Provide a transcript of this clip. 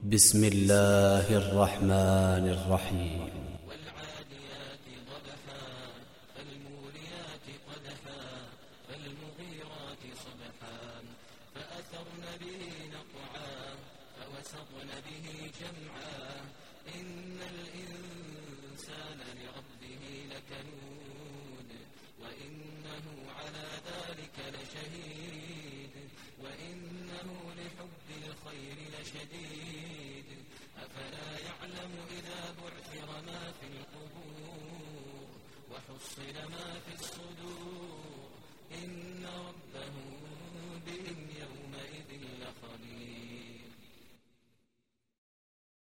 بسم الله الرحمن الرحيم. والعاديات ضبحا فالموريات قدحا فالمغيرات صبحا فأثرن به نقعا فوسطن به جمعا إن الإنسان لربه لكنود وإنه على ذلك لشهيد وإنه لحب الخير لشديد أفلا يعلم إذا بعثر ما في القبور وحصل ما في الصدور إن ربه بهم يومئذ لخبير.